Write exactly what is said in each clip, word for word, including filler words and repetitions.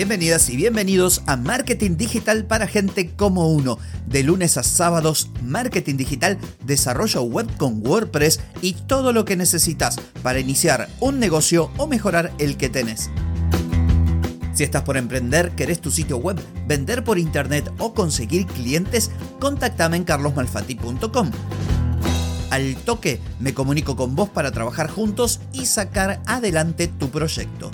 Bienvenidas y bienvenidos a Marketing Digital para gente como uno. De lunes a sábados, marketing digital, desarrollo web con WordPress y todo lo que necesitas para iniciar un negocio o mejorar el que tenés. Si estás por emprender, querés tu sitio web, vender por internet o conseguir clientes, contáctame en carlos malfatti punto com. Al toque me comunico con vos para trabajar juntos y sacar adelante tu proyecto.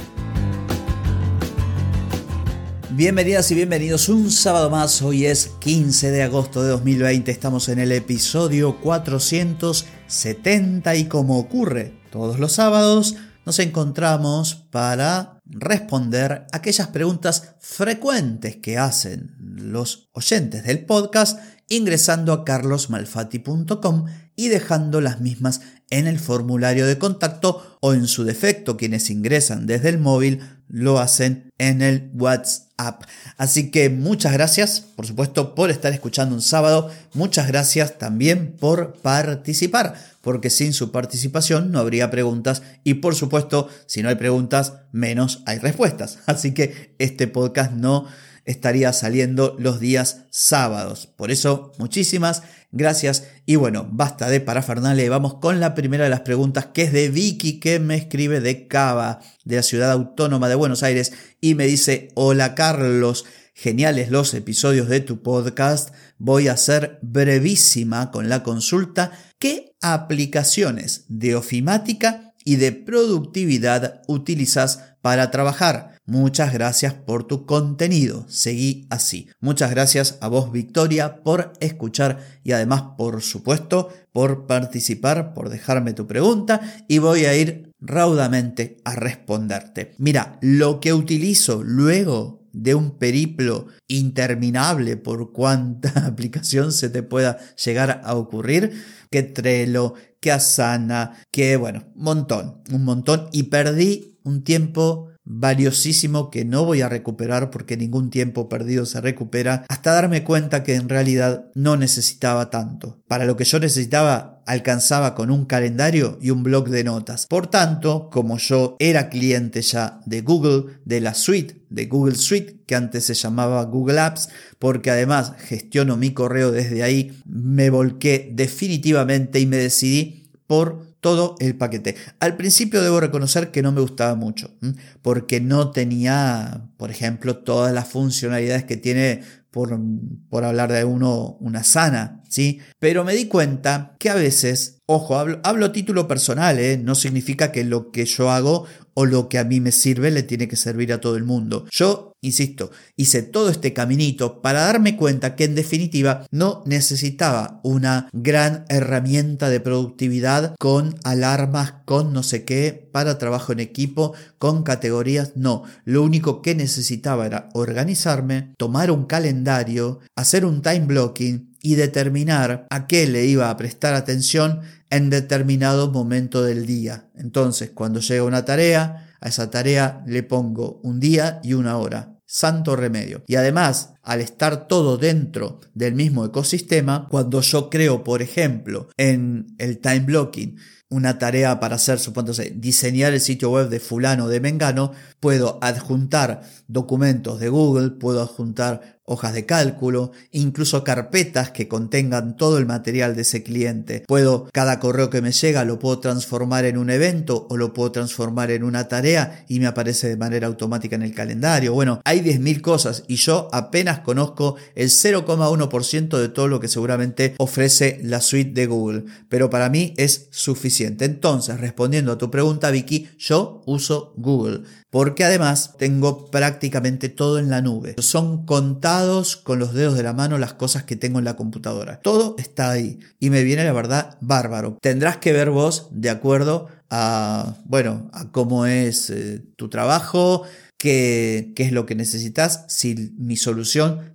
Bienvenidas y bienvenidos un sábado más. Hoy es quince de agosto de dos mil veinte. Estamos en el episodio cuatrocientos setenta y como ocurre todos los sábados, nos encontramos para responder aquellas preguntas frecuentes que hacen los oyentes del podcast ingresando a carlos malfatti punto com y dejando las mismas en el formulario de contacto o en su defecto quienes ingresan desde el móvil lo hacen en el WhatsApp. Así que muchas gracias, por supuesto, por estar escuchando un sábado. Muchas gracias también por participar, porque sin su participación no habría preguntas y, por supuesto, si no hay preguntas, menos hay respuestas. Así que este podcast no estaría saliendo los días sábados. Por eso, muchísimas gracias. Y bueno, basta de parafernalia. Vamos con la primera de las preguntas, que es de Vicky, que me escribe de Cava, de la Ciudad Autónoma de Buenos Aires, y me dice: hola Carlos, geniales los episodios de tu podcast. Voy a ser brevísima con la consulta. ¿Qué aplicaciones de ofimática y de productividad utilizas para trabajar? Muchas gracias por tu contenido. Seguí así. Muchas gracias a vos, Victoria, por escuchar y además, por supuesto, por participar, por dejarme tu pregunta, y voy a ir raudamente a responderte. Mira, lo que utilizo luego de un periplo interminable por cuánta aplicación se te pueda llegar a ocurrir, que Trello, que Asana, que bueno, un montón, un montón, y perdí un tiempo valiosísimo que no voy a recuperar porque ningún tiempo perdido se recupera, hasta darme cuenta que en realidad no necesitaba tanto. Para lo que yo necesitaba alcanzaba con un calendario y un blog de notas. Por tanto, como yo era cliente ya de Google, de la suite, de Google Suite, que antes se llamaba Google Apps, porque además gestiono mi correo desde ahí, me volqué definitivamente y me decidí por todo el paquete. Al principio debo reconocer que no me gustaba mucho, porque no tenía, por ejemplo, todas las funcionalidades que tiene, por, por hablar de uno, una Asana, ¿sí? Pero me di cuenta que a veces, ojo, hablo, hablo a título personal, ¿eh? No significa que lo que yo hago o lo que a mí me sirve le tiene que servir a todo el mundo. Yo, insisto, hice todo este caminito para darme cuenta que en definitiva no necesitaba una gran herramienta de productividad con alarmas, con no sé qué, para trabajo en equipo, con categorías. No, lo único que necesitaba era organizarme, tomar un calendario, hacer un time blocking y determinar a qué le iba a prestar atención en determinado momento del día. Entonces, cuando llega una tarea, a esa tarea le pongo un día y una hora. Santo remedio. Y además, al estar todo dentro del mismo ecosistema, cuando yo creo, por ejemplo, en el time blocking, una tarea para hacer, supóngase, diseñar el sitio web de fulano o de mengano, puedo adjuntar documentos de Google, puedo adjuntar hojas de cálculo, incluso carpetas que contengan todo el material de ese cliente. Puedo, cada correo que me llega lo puedo transformar en un evento o lo puedo transformar en una tarea y me aparece de manera automática en el calendario. Bueno, hay diez mil cosas y yo apenas conozco el cero coma uno por ciento de todo lo que seguramente ofrece la suite de Google, pero para mí es suficiente. Entonces, respondiendo a tu pregunta, Vicky, yo uso Google, porque además tengo prácticamente todo en la nube. Son contados con los dedos de la mano las cosas que tengo en la computadora. Todo está ahí y me viene, la verdad, bárbaro. Tendrás que ver vos de acuerdo a, bueno, a cómo es eh, tu trabajo, qué, qué es lo que necesitas, si mi solución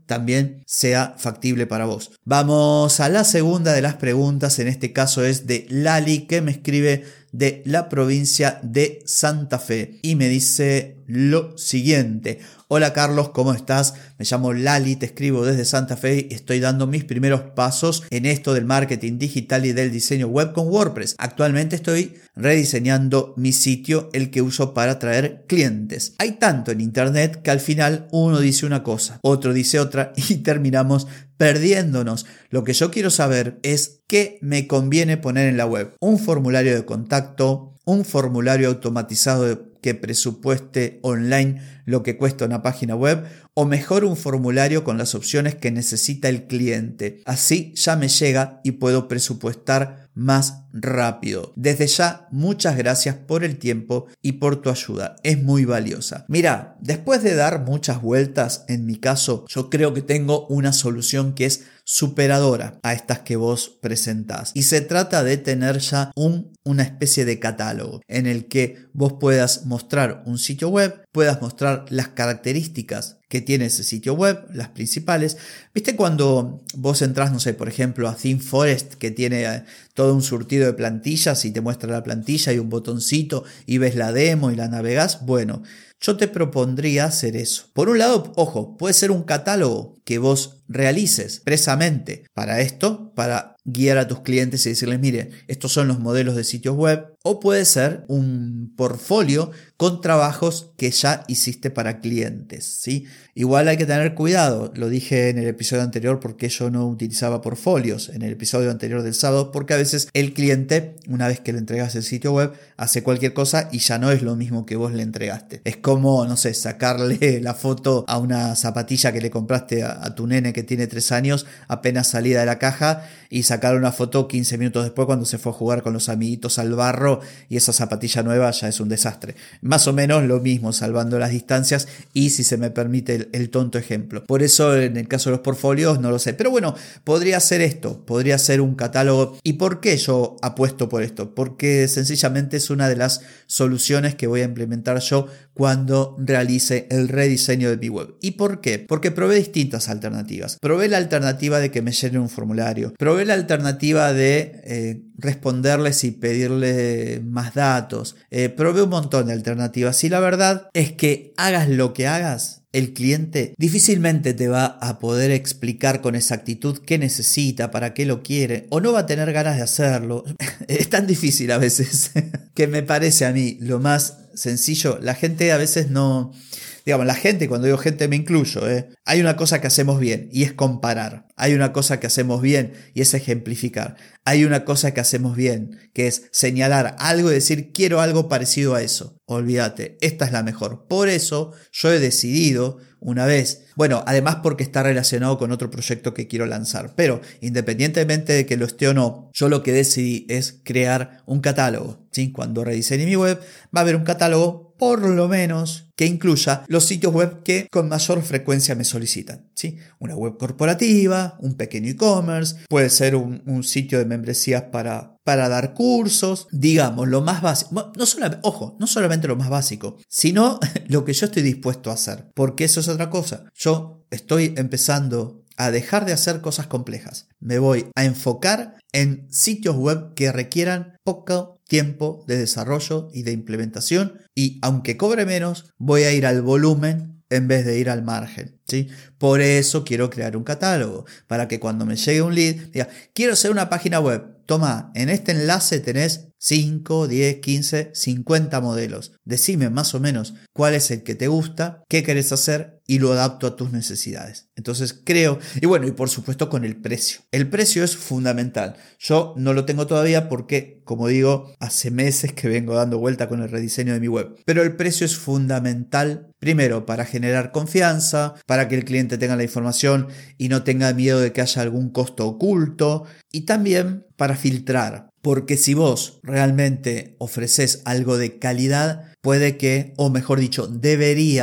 también sea factible para vos. Vamos a la segunda de las preguntas, en este caso es de Lali, que me escribe de la provincia de Santa Fe y me dice lo siguiente: hola Carlos, ¿cómo estás? Me llamo Lali, te escribo desde Santa Fe y estoy dando mis primeros pasos en esto del marketing digital y del diseño web con WordPress. Actualmente estoy rediseñando mi sitio, el que uso para atraer clientes. Hay tanto en internet que al final uno dice una cosa, otro dice otra y terminamos perdiéndonos. Lo que yo quiero saber es qué me conviene poner en la web. Un formulario de contacto, un formulario automatizado que presupueste online lo que cuesta una página web, o mejor un formulario con las opciones que necesita el cliente. Así ya me llega y puedo presupuestar más rápido. Desde ya, muchas gracias por el tiempo y por tu ayuda. Es muy valiosa. Mira, después de dar muchas vueltas, en mi caso, yo creo que tengo una solución que es superadora a estas que vos presentás. Y se trata de tener ya un, una especie de catálogo en el que vos puedas mostrar un sitio web, puedas mostrar las características que tiene ese sitio web, las principales. ¿Viste cuando vos entras, no sé, por ejemplo, a ThemeForest, que tiene eh, todo un surtido de plantillas y te muestra la plantilla y un botoncito y ves la demo y la navegás? Bueno, yo te propondría hacer eso. Por un lado, ojo, puede ser un catálogo que vos realices expresamente para esto, para guiar a tus clientes y decirles, mire, estos son los modelos de sitios web. O puede ser un portfolio con trabajos que ya hiciste para clientes, ¿sí? Igual hay que tener cuidado, lo dije en el episodio anterior porque yo no utilizaba portfolios en el episodio anterior del sábado, porque a veces el cliente, una vez que le entregas el sitio web, hace cualquier cosa y ya no es lo mismo que vos le entregaste. Es como, no sé, sacarle la foto a una zapatilla que le compraste a, a tu nene que tiene tres años apenas salida de la caja y sacar una foto quince minutos después cuando se fue a jugar con los amiguitos al barro y esa zapatilla nueva ya es un desastre. Más o menos lo mismo, salvando las distancias y, si se me permite el, el tonto ejemplo. Por eso en el caso de los portfolios no lo sé, pero bueno, podría ser esto, podría ser un catálogo. ¿Y por qué yo apuesto por esto? Porque sencillamente es una de las soluciones que voy a implementar yo cuando realice el rediseño de mi web. ¿Y por qué? Porque probé distintas alternativas. Probé la alternativa de que me llenen un formulario, probé la alternativa de eh, responderles y pedirle más datos, eh, probé un montón de alternativas y la verdad es que hagas lo que hagas, el cliente difícilmente te va a poder explicar con exactitud qué necesita, para qué lo quiere, o no va a tener ganas de hacerlo. Es tan difícil a veces que me parece a mí lo más sencillo. La gente a veces no... Digamos, la gente, cuando digo gente me incluyo, ¿eh? Hay una cosa que hacemos bien y es comparar. Hay una cosa que hacemos bien y es ejemplificar. Hay una cosa que hacemos bien, que es señalar algo y decir quiero algo parecido a eso. Olvídate, esta es la mejor. Por eso yo he decidido una vez, bueno, además porque está relacionado con otro proyecto que quiero lanzar, pero independientemente de que lo esté o no, yo lo que decidí es crear un catálogo, ¿sí? Cuando rediseñe mi web va a haber un catálogo por lo menos que incluya los sitios web que con mayor frecuencia me solicitan, ¿sí? Una web corporativa, un pequeño e-commerce, puede ser un, un sitio de membresías para, para dar cursos, digamos, lo más básico, no solamente, ojo, no solamente lo más básico, sino lo que yo estoy dispuesto a hacer, porque eso es otra cosa. Yo estoy empezando a dejar de hacer cosas complejas. Me voy a enfocar en sitios web que requieran poco tiempo de desarrollo y de implementación, y aunque cobre menos, voy a ir al volumen en vez de ir al margen, ¿sí? Por eso quiero crear un catálogo, para que cuando me llegue un lead, diga, quiero hacer una página web. Toma, en este enlace tenés cinco, diez, quince, cincuenta modelos. Decime más o menos cuál es el que te gusta, qué querés hacer y lo adapto a tus necesidades. Entonces creo, y bueno, y por supuesto con el precio. El precio es fundamental. Yo no lo tengo todavía porque, como digo, hace meses que vengo dando vuelta con el rediseño de mi web. Pero el precio es fundamental, primero, para generar confianza, para que el cliente tenga la información y no tenga miedo de que haya algún costo oculto, y también para filtrar. Porque si vos realmente ofreces algo de calidad, puede que, o mejor dicho, deberías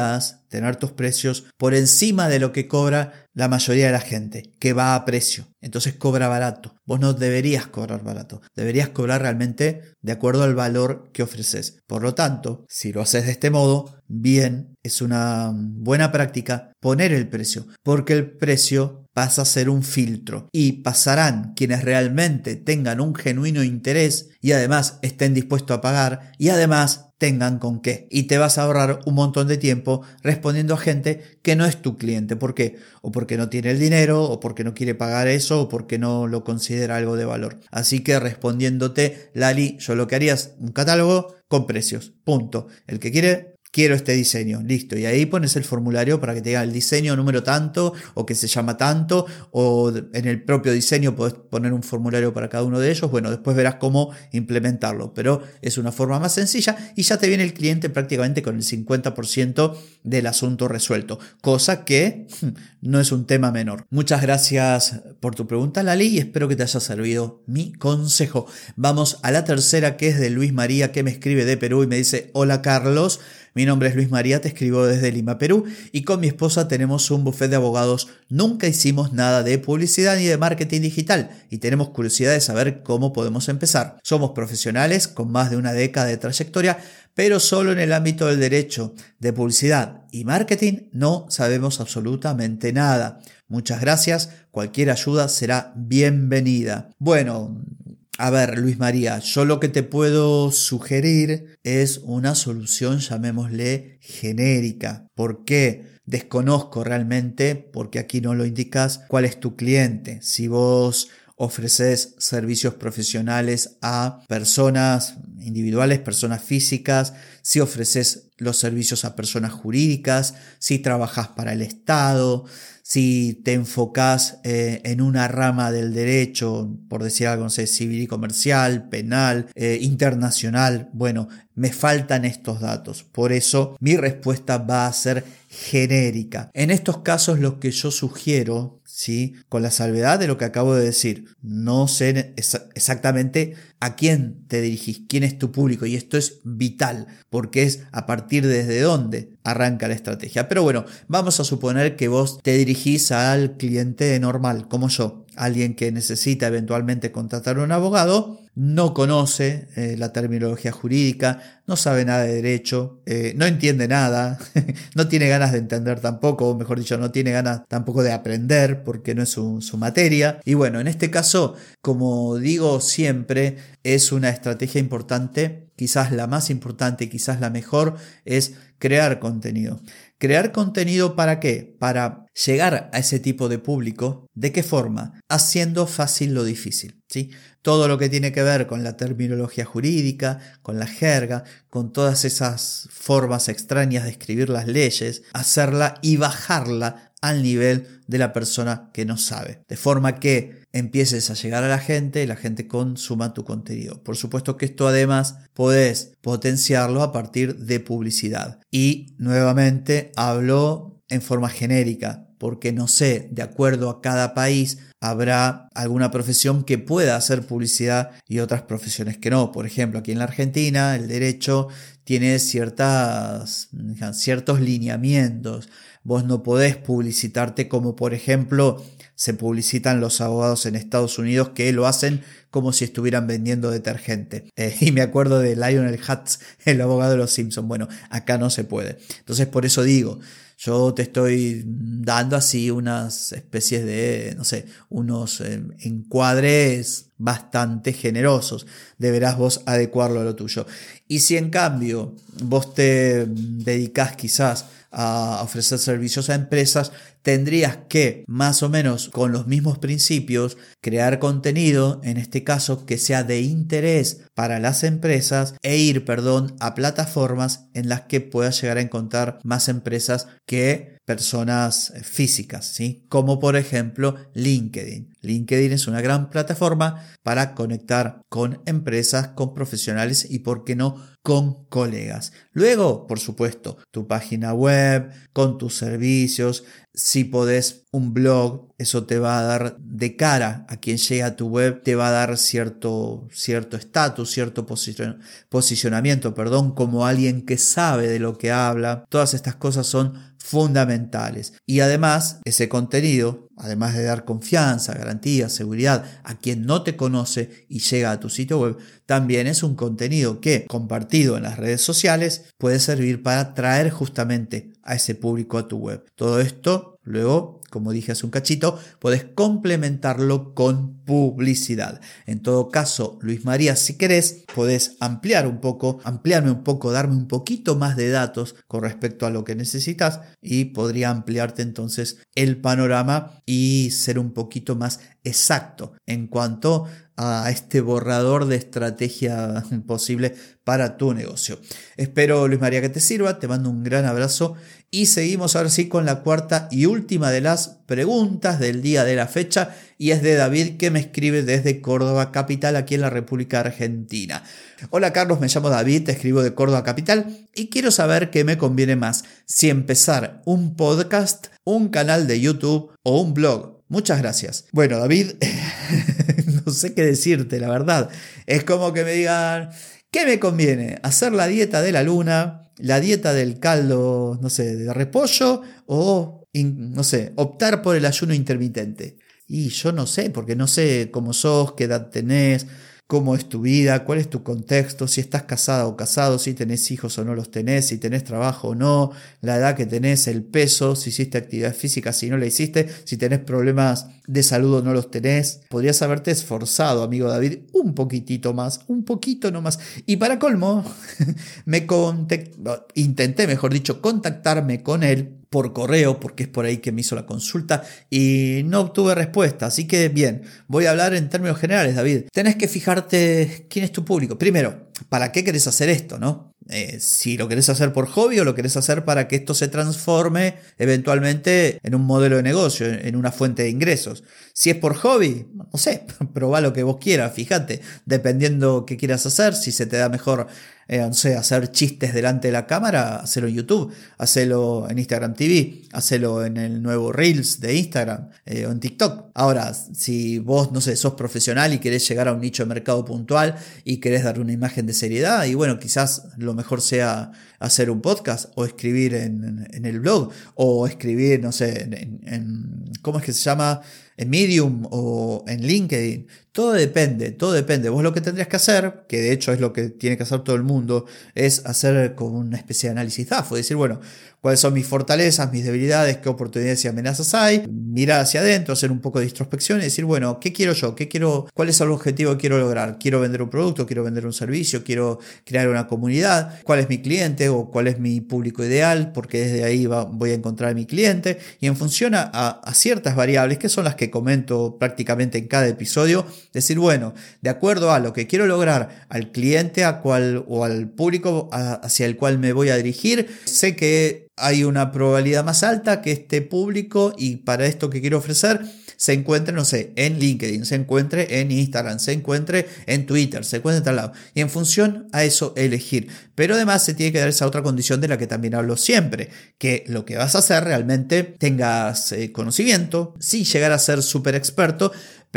tener tus precios por encima de lo que cobra la mayoría de la gente, que va a precio. Entonces cobra barato. Vos no deberías cobrar barato. Deberías cobrar realmente de acuerdo al valor que ofreces. Por lo tanto, si lo haces de este modo, bien, es una buena práctica poner el precio, porque el precio pasa a ser un filtro y pasarán quienes realmente tengan un genuino interés y además estén dispuestos a pagar y además tengan con qué. Y te vas a ahorrar un montón de tiempo respondiendo a gente que no es tu cliente. ¿Por qué? O porque no tiene el dinero, o porque no quiere pagar eso, o porque no lo considera algo de valor. Así que respondiéndote, Lali, yo lo que haría es un catálogo con precios. Punto. El que quiere... quiero este diseño, listo, y ahí pones el formulario para que te diga el diseño número tanto o que se llama tanto, o en el propio diseño podés poner un formulario para cada uno de ellos. Bueno, después verás cómo implementarlo, pero es una forma más sencilla y ya te viene el cliente prácticamente con el cincuenta por ciento del asunto resuelto, cosa que no es un tema menor. Muchas gracias por tu pregunta, Lali, y espero que te haya servido mi consejo. Vamos a la tercera, que es de Luis María, que me escribe de Perú y me dice: hola Carlos, mi nombre es Luis María, te escribo desde Lima, Perú, y con mi esposa tenemos un bufete de abogados. Nunca hicimos nada de publicidad ni de marketing digital y tenemos curiosidad de saber cómo podemos empezar. Somos profesionales con más de una década de trayectoria, pero solo en el ámbito del derecho. De publicidad y marketing no sabemos absolutamente nada. Muchas gracias, cualquier ayuda será bienvenida. Bueno, a ver, Luis María, yo lo que te puedo sugerir es una solución, llamémosle genérica. ¿Por qué? Desconozco realmente, porque aquí no lo indicas, cuál es tu cliente. Si vos ofreces servicios profesionales a personas individuales, personas físicas, si ofreces los servicios a personas jurídicas, si trabajas para el Estado, si te enfocas eh, en una rama del derecho, por decir algo, no sé, civil y comercial, penal, eh, internacional. Bueno, me faltan estos datos. Por eso mi respuesta va a ser genérica. En estos casos lo que yo sugiero, ¿sí?, con la salvedad de lo que acabo de decir, no sé exactamente a quién te dirigís, quién es tu público, y esto es vital porque es a partir desde dónde arranca la estrategia. Pero bueno, vamos a suponer que vos te dirigís al cliente normal, como yo, alguien que necesita eventualmente contratar a un abogado, no conoce eh, la terminología jurídica, no sabe nada de derecho, eh, no entiende nada, no tiene ganas de entender tampoco, o mejor dicho, no tiene ganas tampoco de aprender porque no es su, su materia. Y bueno, en este caso, como digo siempre, es una estrategia importante, quizás la más importante, quizás la mejor, es crear contenido. ¿Crear contenido para qué? Para llegar a ese tipo de público. ¿De qué forma? Haciendo fácil lo difícil, ¿sí? Todo lo que tiene que ver con la terminología jurídica, con la jerga, con todas esas formas extrañas de escribir las leyes, hacerla y bajarla al nivel de la persona que no sabe. De forma que empieces a llegar a la gente y la gente consuma tu contenido. Por supuesto que esto además podés potenciarlo a partir de publicidad. Y nuevamente hablo en forma genérica, porque no sé, de acuerdo a cada país habrá alguna profesión que pueda hacer publicidad y otras profesiones que no. Por ejemplo, aquí en la Argentina el derecho tiene ciertas, ciertos lineamientos. Vos no podés publicitarte como, por ejemplo, se publicitan los abogados en Estados Unidos, que lo hacen como si estuvieran vendiendo detergente. Eh, y me acuerdo de Lionel Hutz, el abogado de los Simpsons. Bueno, acá no se puede. Entonces, por eso digo, yo te estoy dando así unas especies de, no sé, unos eh, encuadres bastante generosos. Deberás vos adecuarlo a lo tuyo. Y si en cambio vos te dedicás quizás a ofrecer servicios a empresas, tendrías que, más o menos con los mismos principios, crear contenido, en este caso que sea de interés para las empresas, e ir, perdón, a plataformas en las que puedas llegar a encontrar más empresas que personas físicas, ¿sí? Como por ejemplo LinkedIn. LinkedIn es una gran plataforma para conectar con empresas, con profesionales y, por qué no, con colegas. Luego, por supuesto, tu página web, con tus servicios. Si podés un blog, eso te va a dar, de cara a quien llega a tu web, te va a dar cierto cierto estatus, cierto posicion, posicionamiento, perdón, como alguien que sabe de lo que habla. Todas estas cosas son fundamentales. Y además, ese contenido, además de dar confianza, garantía, seguridad a quien no te conoce y llega a tu sitio web, también es un contenido que, compartido en las redes sociales, puede servir para atraer justamente a ese público a tu web. Todo esto, luego, como dije hace un cachito, podés complementarlo con publicidad. En todo caso, Luis María, si querés, podés ampliar un poco, ampliarme un poco, darme un poquito más de datos con respecto a lo que necesitas y podría ampliarte entonces el panorama y ser un poquito más exacto en cuanto a este borrador de estrategia posible para tu negocio. Espero, Luis María, que te sirva. Te mando un gran abrazo y seguimos ahora sí con la cuarta y última de las preguntas del día de la fecha, y es de David, que me escribe desde Córdoba capital, aquí en la República Argentina. Hola Carlos, me llamo David, te escribo de Córdoba capital y quiero saber qué me conviene más, si empezar un podcast, un canal de YouTube o un blog. Muchas gracias. Bueno, David, no sé qué decirte, la verdad. Es como que me digan, ¿qué me conviene? ¿Hacer la dieta de la luna? ¿La dieta del caldo, no sé, de repollo? ¿O, no sé, optar por el ayuno intermitente? Y yo no sé, porque no sé cómo sos, qué edad tenés, cómo es tu vida, cuál es tu contexto, si estás casada o casado, si tenés hijos o no los tenés, si tenés trabajo o no, la edad que tenés, el peso, si hiciste actividad física, si no la hiciste, si tenés problemas de salud o no los tenés. Podrías haberte esforzado, amigo David, un poquitito más, un poquito nomás. Y para colmo, me contact... intenté, mejor dicho, contactarme con él por correo, porque es por ahí que me hizo la consulta y no obtuve respuesta. Así que bien, voy a hablar en términos generales, David. Tenés que fijarte quién es tu público. Primero, ¿para qué querés hacer esto, no? Eh, si lo querés hacer por hobby o lo querés hacer para que esto se transforme eventualmente en un modelo de negocio, en una fuente de ingresos. Si es por hobby, no sé, probá lo que vos quieras, fíjate, dependiendo qué quieras hacer, si se te da mejor, eh, no sé, hacer chistes delante de la cámara, hacelo en YouTube, hacelo en Instagram T V, hacelo en el nuevo Reels de Instagram eh, o en TikTok. Ahora, si vos, no sé, sos profesional y querés llegar a un nicho de mercado puntual y querés dar una imagen de seriedad, y bueno, quizás lo mejor sea hacer un podcast o escribir en, en el blog o escribir, no sé, en, en, ¿cómo es que se llama? En Medium o en LinkedIn. Todo depende, todo depende. Vos lo que tendrías que hacer, que de hecho es lo que tiene que hacer todo el mundo, es hacer como una especie de análisis D A F O, decir, bueno, cuáles son mis fortalezas, mis debilidades, qué oportunidades y amenazas hay, mirar hacia adentro, hacer un poco de introspección y decir, bueno, ¿qué quiero yo? ¿Qué quiero? ¿Cuál es el objetivo que quiero lograr? ¿Quiero vender un producto? ¿Quiero vender un servicio? ¿Quiero crear una comunidad? ¿Cuál es mi cliente o cuál es mi público ideal? Porque desde ahí va, voy a encontrar a mi cliente, y en función a, a ciertas variables que son las que comento prácticamente en cada episodio, decir, bueno, de acuerdo a lo que quiero lograr, al cliente a cual, o al público a, hacia el cual me voy a dirigir, sé que hay una probabilidad más alta que este público, y para esto que quiero ofrecer, se encuentre, no sé, en LinkedIn, se encuentre en Instagram, se encuentre en Twitter, se encuentre en tal lado. Y en función a eso elegir. Pero además se tiene que dar esa otra condición de la que también hablo siempre, que lo que vas a hacer realmente tengas eh, conocimiento, sin llegar a ser súper experto,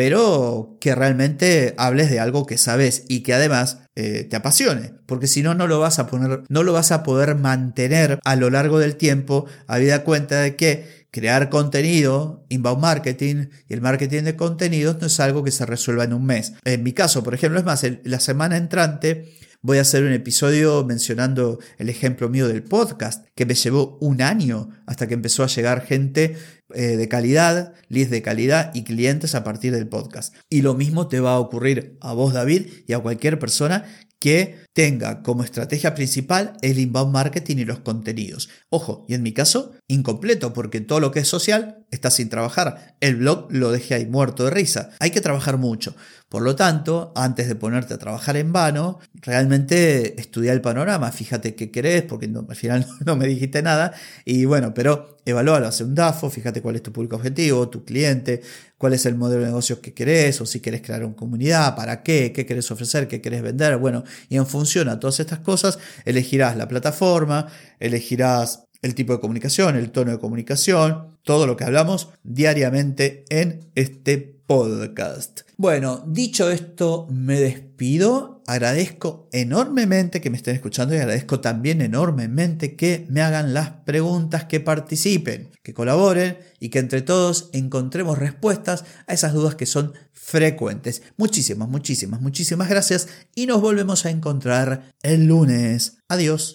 pero que realmente hables de algo que sabes y que además eh, te apasione, porque si no, no lo vas a poner, no lo vas a poder mantener a lo largo del tiempo, habida cuenta de que crear contenido, inbound marketing y el marketing de contenidos no es algo que se resuelva en un mes. En mi caso, por ejemplo, es más, el, la semana entrante voy a hacer un episodio mencionando el ejemplo mío del podcast, que me llevó un año hasta que empezó a llegar gente eh, de calidad, leads de calidad y clientes a partir del podcast. Y lo mismo te va a ocurrir a vos, David, y a cualquier persona que tenga como estrategia principal el inbound marketing y los contenidos. Ojo, y en mi caso, incompleto, porque todo lo que es social está sin trabajar. El blog lo dejé ahí muerto de risa. Hay que trabajar mucho. Por lo tanto, antes de ponerte a trabajar en vano, realmente estudia el panorama, fíjate qué querés, porque no, al final no me dijiste nada, y bueno, pero evalúalo, hace un D A F O, fíjate cuál es tu público objetivo, tu cliente, cuál es el modelo de negocios que querés, o si querés crear una comunidad, para qué, qué querés ofrecer, qué querés vender, bueno, y en función a todas estas cosas, elegirás la plataforma, elegirás el tipo de comunicación, el tono de comunicación, todo lo que hablamos diariamente en este podcast. Bueno, dicho esto, me despido. Agradezco enormemente que me estén escuchando y agradezco también enormemente que me hagan las preguntas, que participen, que colaboren y que entre todos encontremos respuestas a esas dudas que son frecuentes. Muchísimas, muchísimas, muchísimas gracias y nos volvemos a encontrar el lunes. Adiós.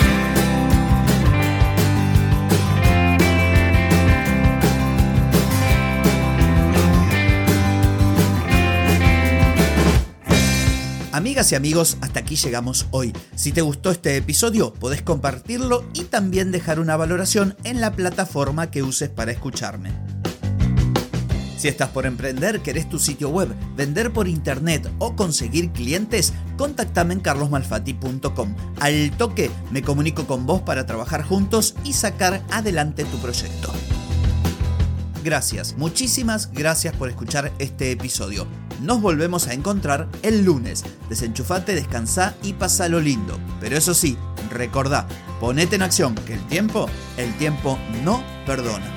Amigas y amigos, hasta aquí llegamos hoy. Si te gustó este episodio, podés compartirlo y también dejar una valoración en la plataforma que uses para escucharme. Si estás por emprender, querés tu sitio web, vender por internet o conseguir clientes, contactame en carlos malfatti punto com. Al toque me comunico con vos para trabajar juntos y sacar adelante tu proyecto. Gracias, muchísimas gracias por escuchar este episodio. Nos volvemos a encontrar el lunes. Desenchufate, descansá y pasalo lindo. Pero eso sí, recordá, ponete en acción que el tiempo, el tiempo no perdona.